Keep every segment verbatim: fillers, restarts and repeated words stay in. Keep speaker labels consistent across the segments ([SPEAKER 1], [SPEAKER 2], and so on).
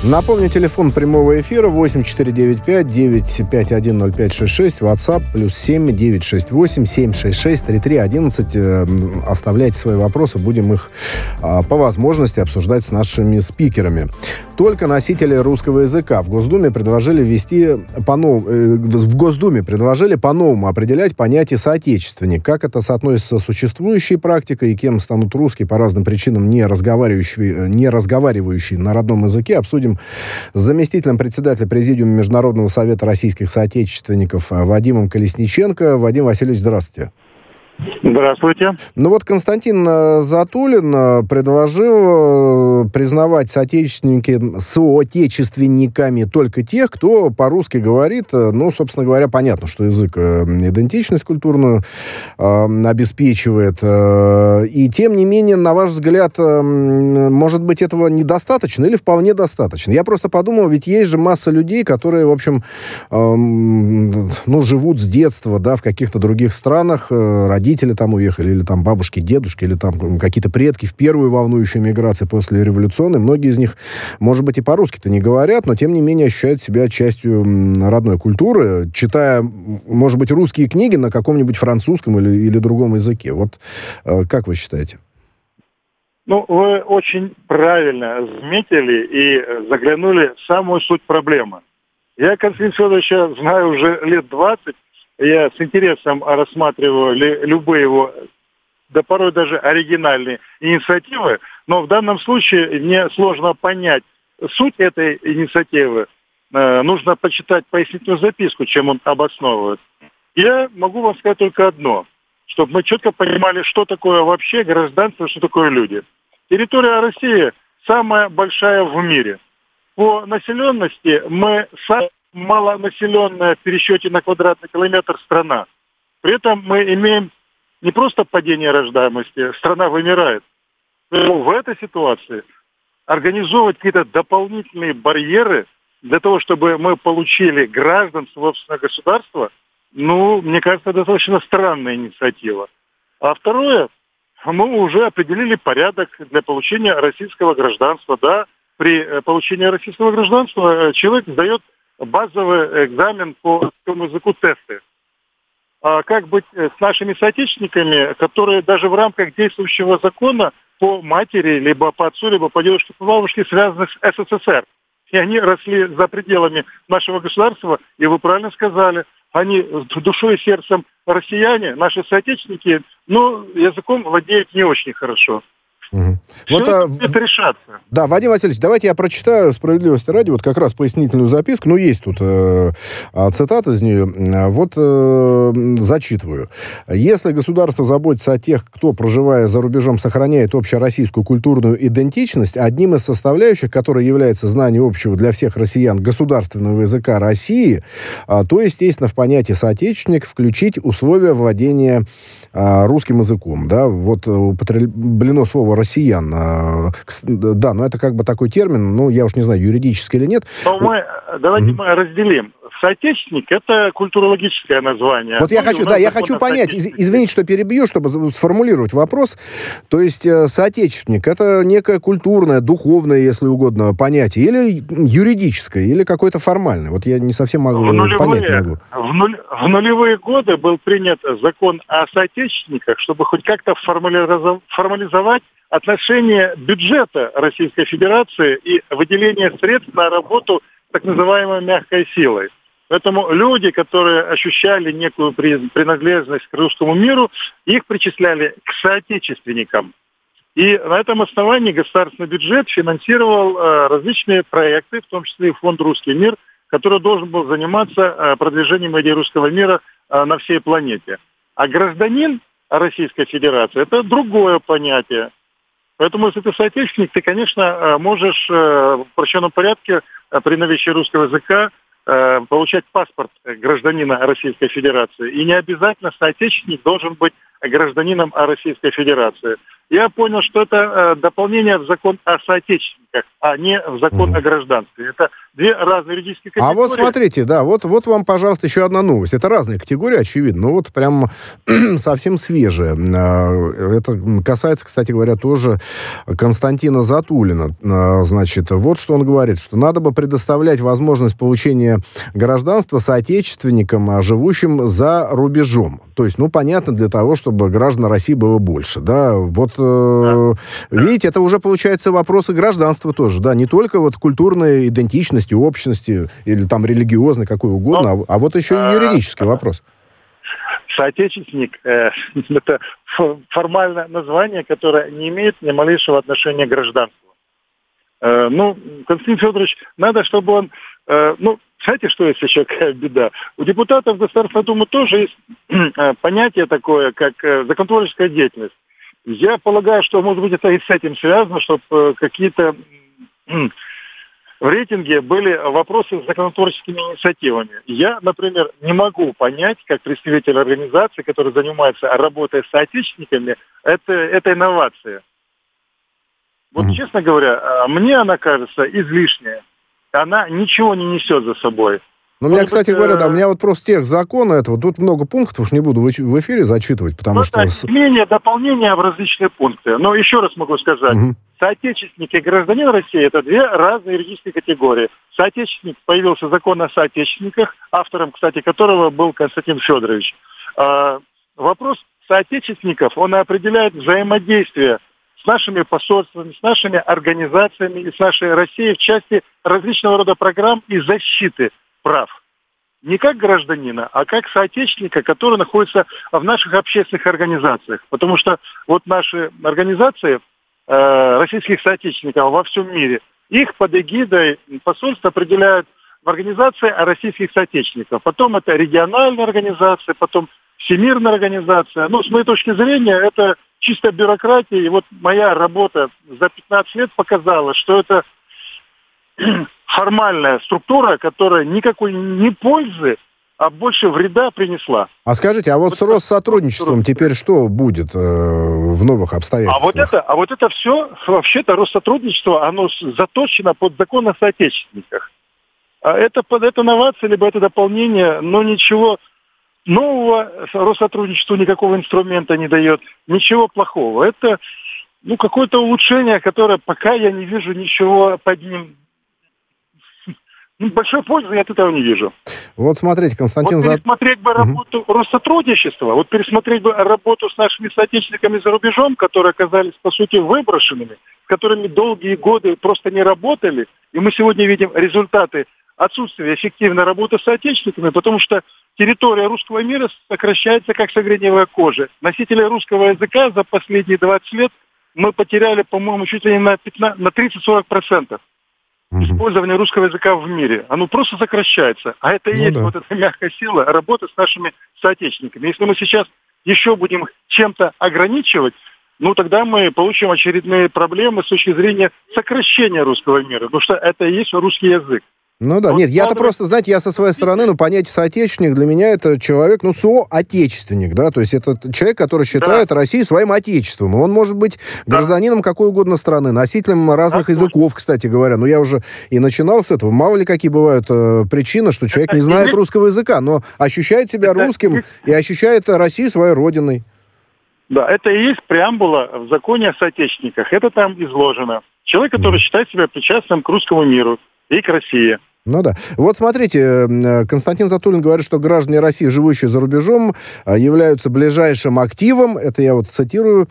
[SPEAKER 1] Напомню, телефон прямого эфира восемь четыре девять пять девять пять один ноль пять шесть шесть, WhatsApp плюс семь девять шесть восемь семь шесть шесть три три одиннадцать. Оставляйте свои вопросы, будем их по возможности обсуждать с нашими спикерами. Только носители русского языка в Госдуме предложили ввести по-новому, в Госдуме предложили по-новому определять понятие соотечественник. Как это соотносится с существующей практикой и кем станут русские по разным причинам не разговаривающие, не разговаривающие на родном языке, обсудим с заместителем председателя Президиума Международного совета российских соотечественников Вадимом Колесниченко. Вадим Васильевич, здравствуйте.
[SPEAKER 2] Здравствуйте.
[SPEAKER 1] Ну вот Константин Затулин предложил признавать соотечественники, соотечественниками только тех, кто по-русски говорит. Ну, собственно говоря, понятно, что язык идентичность культурную э, обеспечивает. И тем не менее, на ваш взгляд, может быть, этого недостаточно или вполне достаточно? Я просто подумал, ведь есть же масса людей, которые, в общем, э, ну, живут с детства, да, в каких-то других странах, родители там уехали, или там бабушки, дедушки, или там какие-то предки в первую волнующую миграцию после революционной. Многие из них, может быть, и по-русски-то не говорят, но, тем не менее, ощущают себя частью родной культуры, читая, может быть, русские книги на каком-нибудь французском или, или другом языке. Вот э, как вы считаете?
[SPEAKER 2] Ну, вы очень правильно заметили и заглянули в самую суть проблемы. Я Константина Федоровича знаю уже лет двадцать. Я с интересом рассматриваю любые его, да порой даже оригинальные инициативы, но в данном случае мне сложно понять суть этой инициативы. Э, нужно почитать пояснительную записку, чем он обосновывает. Я могу вам сказать только одно, чтобы мы четко понимали, что такое вообще гражданство, что такое люди. Территория России самая большая в мире. По населенности мы самые малонаселенная в пересчете на квадратный километр страна. При этом мы имеем не просто падение рождаемости, страна вымирает. Но в этой ситуации организовывать какие-то дополнительные барьеры для того, чтобы мы получили гражданство собственного государства, ну, мне кажется, достаточно странная инициатива. А второе, мы уже определили порядок для получения российского гражданства. Да, при получении российского гражданства человек сдает базовый экзамен по русскому языку, тесты. А как быть с нашими соотечественниками, которые даже в рамках действующего закона по матери, либо по отцу, либо по дедушке, по бабушке связаны с СССР? И они росли за пределами нашего государства, и вы правильно сказали, они душой и сердцем россияне, наши соотечественники, но языком владеют не очень хорошо.
[SPEAKER 1] Угу.
[SPEAKER 2] Все
[SPEAKER 1] Вот,
[SPEAKER 2] это
[SPEAKER 1] а,
[SPEAKER 2] будет решаться.
[SPEAKER 1] Да, Вадим Васильевич, давайте я прочитаю справедливости ради, вот как раз пояснительную записку, ну, есть тут э, цитат из нее, вот э, зачитываю. «Если государство заботится о тех, кто, проживая за рубежом, сохраняет общероссийскую культурную идентичность, одним из составляющих, которой является знание общего для всех россиян государственного языка России, а, то, естественно, в понятие соотечественник включить условия владения а, русским языком». Да, вот употреблено слово «россиян». Да, но это как бы такой термин, ну, я уж не знаю, юридически или нет.
[SPEAKER 2] Но мы, давайте mm-hmm. мы разделим. Соотечественник – это культурологическое название.
[SPEAKER 1] Вот
[SPEAKER 2] ну,
[SPEAKER 1] я хочу, да, я хочу понять, из, извините, что перебью, чтобы сформулировать вопрос. То есть соотечественник – это некое культурное, духовное, если угодно, понятие, или юридическое, или какое-то формальное? Вот я не совсем могу
[SPEAKER 2] в нулевые,
[SPEAKER 1] понять. Могу.
[SPEAKER 2] В, нуль, в нулевые годы был принят закон о соотечественниках, чтобы хоть как-то формализовать отношение бюджета Российской Федерации и выделение средств на работу так называемой мягкой силой. Поэтому люди, которые ощущали некую принадлежность к русскому миру, их причисляли к соотечественникам. И на этом основании государственный бюджет финансировал э, различные проекты, в том числе и фонд «Русский мир», который должен был заниматься э, продвижением идей русского мира э, на всей планете. А гражданин Российской Федерации – это другое понятие. Поэтому, если ты соотечественник, ты, конечно, можешь в упрощенном порядке при наличии русского языка получать паспорт гражданина Российской Федерации. И не обязательно соотечественник должен быть гражданином Российской Федерации. я понял, что это э, дополнение в закон о соотечественниках, а не в закон угу. о гражданстве. Это две разные юридические категории.
[SPEAKER 1] А вот смотрите, да, вот, вот вам, пожалуйста, еще одна новость. Это разные категории, очевидно, но вот прям совсем свежие. Это касается, кстати говоря, тоже Константина Затулина. Значит, вот что он говорит, что надо бы предоставлять возможность получения гражданства соотечественникам, живущим за рубежом. То есть, ну, понятно, для того, чтобы граждан России было больше, да. Вот, э, да. видите, это уже, получается, вопросы гражданства тоже, да, не только вот культурной идентичности, общности или там религиозной, какой угодно, Но, а, а вот еще и юридический а, вопрос.
[SPEAKER 2] Соотечественник э, – это формальное название, которое не имеет ни малейшего отношения к гражданству. Э, ну, Константин Федорович, надо, чтобы он, э, ну, знаете, что есть еще какая беда? У депутатов Государственной Думы тоже есть э, понятие такое, как э, законотворческая деятельность. Я полагаю, что, может быть, это и с этим связано, чтобы э, какие-то э, в рейтинге были вопросы с законотворческими инициативами. Я, например, не могу понять, как представитель организации, который занимается работой с соотечественниками, это, это инновация. Вот, mm-hmm. честно говоря, мне она кажется излишняя. Она ничего не несет за собой.
[SPEAKER 1] Ну, у меня, кстати быть, говоря, да, у меня вот просто тех закона этого, тут много пунктов, уж не буду в эфире зачитывать, потому ну, что...
[SPEAKER 2] Да, изменения, дополнения в различные пункты. Но еще раз могу сказать, угу. соотечественник и гражданин России – это две разные юридические категории. Соотечественник, появился закон о соотечественниках, автором, кстати, которого был Константин Федорович. А, вопрос соотечественников, он определяет взаимодействие с нашими посольствами, с нашими организациями и с нашей Россией в части различного рода программ и защиты прав. Не как гражданина, а как соотечественника, который находится в наших общественных организациях. Потому что вот наши организации э, российских соотечественников во всем мире, их под эгидой посольства определяют в организации российских соотечественников. Потом это региональная организация, потом всемирная организация. Ну, с моей точки зрения, это чисто бюрократия. И вот моя работа за пятнадцать лет показала, что это формальная структура, которая никакой не пользы, а больше вреда принесла.
[SPEAKER 1] А скажите, а вот, вот с Россотрудничеством теперь что будет э, в новых обстоятельствах?
[SPEAKER 2] А вот это, а вот это все, вообще-то Россотрудничество, оно заточено под закон о соотечественниках. А это, это новация, либо это дополнение, но ничего нового Россотрудничеству никакого инструмента не дает, ничего плохого. Это, ну, какое-то улучшение, которое пока я не вижу ничего под ним. Большой пользы я от этого не вижу.
[SPEAKER 1] Вот смотрите, Константин...
[SPEAKER 2] Вот пересмотреть бы работу угу. Россотрудничества, вот пересмотреть бы работу с нашими соотечественниками за рубежом, которые оказались, по сути, выброшенными, с которыми долгие годы просто не работали. И мы сегодня видим результаты отсутствия эффективной работы с соотечественниками, потому что территория русского мира сокращается, как сагреневая кожа. Носителей русского языка за последние двадцать лет мы потеряли, по-моему, чуть ли не на, пятнадцать, на тридцать-сорок процентов. Использование русского языка в мире, оно просто сокращается. А это и ну есть да. вот эта мягкая сила работы с нашими соотечественниками. Если мы сейчас еще будем чем-то ограничивать, ну тогда мы получим очередные проблемы с точки зрения сокращения русского мира. Потому что это и есть русский язык.
[SPEAKER 1] Ну да, вот нет, я-то просто, знаете, я со своей стороны, ну, понятие соотечественник для меня это человек, ну, соотечественник, да, то есть это человек, который считает да. Россию своим отечеством, и он может быть гражданином да. какой угодно страны, носителем разных да, языков, кстати говоря, ну, я уже и начинал с этого, мало ли какие бывают э, причины, что человек это не знает есть... русского языка, но ощущает себя это русским есть... и ощущает Россию своей родиной.
[SPEAKER 2] Да, это и есть преамбула в законе о соотечественниках, это там изложено. Человек, который mm. считает себя причастным к русскому миру и к России.
[SPEAKER 1] Ну да. Вот смотрите, Константин Затулин говорит, что граждане России, живущие за рубежом, являются ближайшим активом, это я вот цитирую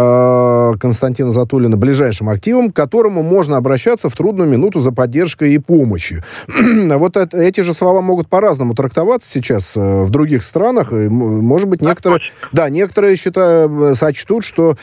[SPEAKER 1] Константина Затулина, ближайшим активом, к которому можно обращаться в трудную минуту за поддержкой и помощью. Вот это, эти же слова могут по-разному трактоваться сейчас в других странах. И, может быть, некоторые, да, некоторые считают, сочтут, что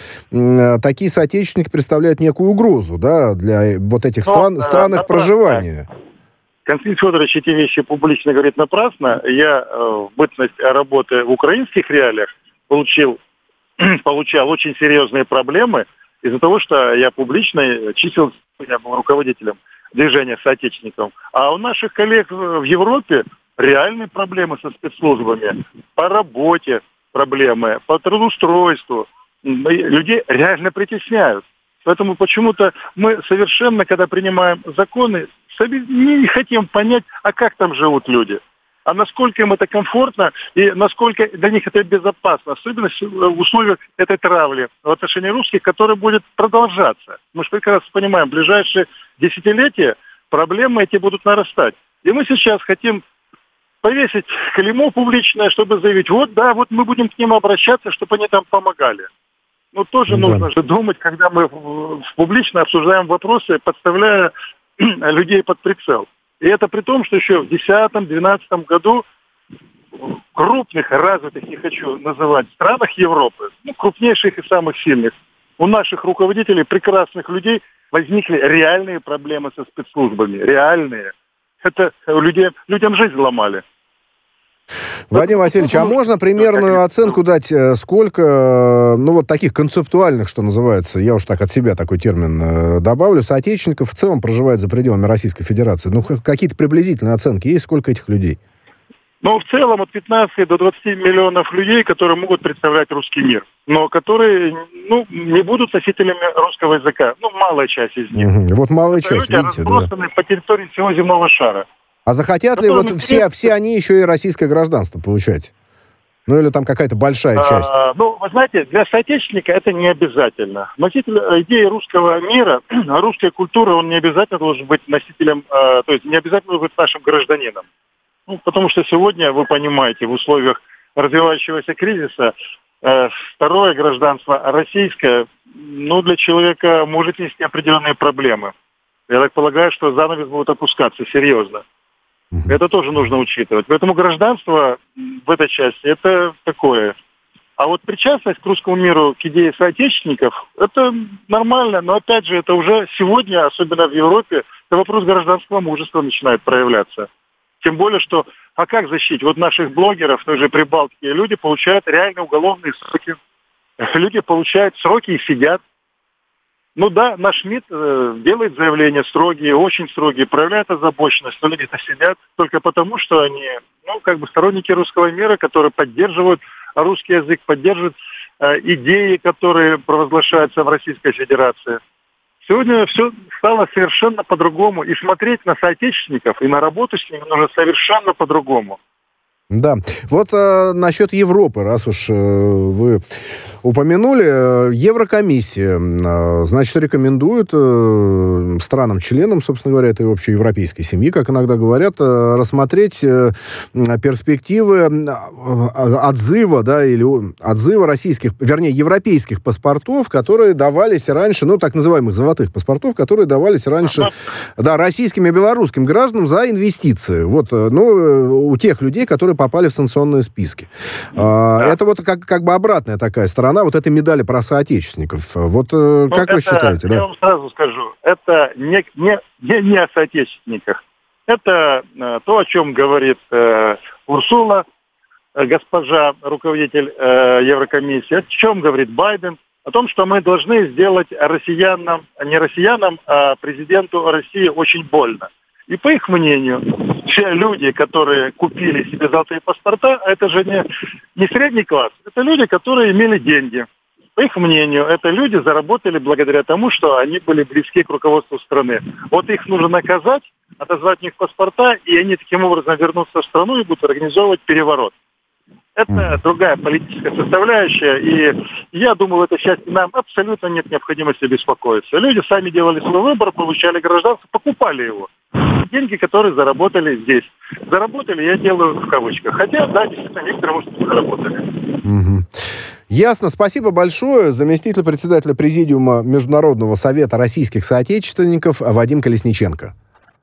[SPEAKER 1] такие соотечественники представляют некую угрозу, да, для вот этих стран, Но, стран их проживания.
[SPEAKER 2] Константин Федорович эти вещи публично говорит напрасно. Я э, в бытность работы в украинских реалиях получил, получал очень серьезные проблемы из-за того, что я публично числился, я был руководителем движения соотечественников. А у наших коллег в Европе реальные проблемы со спецслужбами. По работе проблемы, по трудоустройству. людей реально притесняют. Поэтому почему-то мы совершенно, когда принимаем законы, не хотим понять, а как там живут люди. А насколько им это комфортно и насколько для них это безопасно. Особенно в условиях этой травли в отношении русских, которая будет продолжаться. Мы же прекрасно понимаем, в ближайшие десятилетия проблемы эти будут нарастать. И мы сейчас хотим повесить клеймо публичное, чтобы заявить, вот да, вот мы будем к ним обращаться, чтобы они там помогали. Но тоже да. нужно же думать, когда мы публично обсуждаем вопросы, подставляя людей под прицел. И это при том, что еще в десятом-двенадцатом году в крупных, развитых, не хочу называть, странах Европы, ну, крупнейших и самых сильных, у наших руководителей, прекрасных людей, возникли реальные проблемы со спецслужбами. Реальные. Это людей, людям жизнь ломали.
[SPEAKER 1] Вадим Васильевич, а можно примерную оценку дать, сколько, ну, вот таких концептуальных, что называется, я уж так от себя такой термин добавлю, соотечественников в целом проживает за пределами Российской Федерации? Ну, какие-то приблизительные оценки есть? Сколько этих людей?
[SPEAKER 2] Ну, в целом от пятнадцати до двадцати миллионов людей, которые могут представлять русский мир, но которые, ну, не будут носителями русского языка. Ну, малая часть из них.
[SPEAKER 1] Угу. Вот малая
[SPEAKER 2] Это
[SPEAKER 1] часть,
[SPEAKER 2] люди
[SPEAKER 1] видите,
[SPEAKER 2] разбросаны да. по территории всего земного шара.
[SPEAKER 1] А захотят ли вот все, все они еще и российское гражданство получать? Ну, или там какая-то большая часть?
[SPEAKER 2] А, ну, вы знаете, для соотечественника это не обязательно. Носитель идеи русского мира, русской культуры, он не обязательно должен быть носителем, а, то есть не обязательно должен быть нашим гражданином. Ну, потому что сегодня, вы понимаете, в условиях развивающегося кризиса э, второе гражданство российское, ну, для человека может нести определенные проблемы. Я так полагаю, что занавес будет опускаться серьезно. Это тоже нужно учитывать. Поэтому гражданство в этой части это такое. А вот причастность к русскому миру, к идее соотечественников, это нормально. Но опять же, это уже сегодня, особенно в Европе, это вопрос гражданского мужества начинает проявляться. Тем более, что, а как защитить? Вот наших блогеров, той же Прибалтики, люди получают реально уголовные сроки. Люди получают сроки и сидят. Ну да, наш МИД э, делает заявления строгие, очень строгие, проявляет озабоченность, но люди-то сидят только потому, что они, ну, как бы сторонники русского мира, которые поддерживают русский язык, поддерживают э, идеи, которые провозглашаются в Российской Федерации. Сегодня все стало совершенно по-другому, и смотреть на соотечественников и на работу с ними нужно совершенно по-другому.
[SPEAKER 1] Да. Вот э, насчет Европы, раз уж э, вы упомянули, Еврокомиссия, э, значит, рекомендует э, странам-членам, собственно говоря, этой общей европейской семьи, как иногда говорят, э, рассмотреть э, перспективы э, отзыва, да, или отзыва российских, вернее, европейских паспортов, которые давались раньше, ну, так называемых золотых паспортов, которые давались раньше, да, российским и белорусским гражданам за инвестиции. Вот, э, ну, у тех людей, которые попали в санкционные списки. Да. Это вот как, как бы обратная такая сторона вот этой медали про соотечественников. Вот ну, как это, вы считаете?
[SPEAKER 2] Я
[SPEAKER 1] да?
[SPEAKER 2] вам сразу скажу, это не, не, не, не о соотечественниках. Это э, то, о чем говорит э, Урсула, э, госпожа, руководитель э, Еврокомиссии, о чем говорит Байден, о том, что мы должны сделать россиянам, не россиянам, а президенту России очень больно. И по их мнению, все люди, которые купили себе золотые паспорта, это же не, не средний класс, это люди, которые имели деньги. По их мнению, это люди заработали благодаря тому, что они были близки к руководству страны. Вот их нужно наказать, отозвать у них паспорта, и они таким образом вернутся в страну и будут организовывать переворот. Это другая политическая составляющая, и я думаю, в этой части нам абсолютно нет необходимости беспокоиться. Люди сами делали свой выбор, получали гражданство, покупали его. Деньги, которые заработали здесь. Заработали, я делаю в кавычках. Хотя, да, действительно, некоторые, может, не заработали.
[SPEAKER 1] Угу. Ясно. Спасибо большое. Заместитель председателя Президиума Международного совета российских соотечественников Вадим Колесниченко.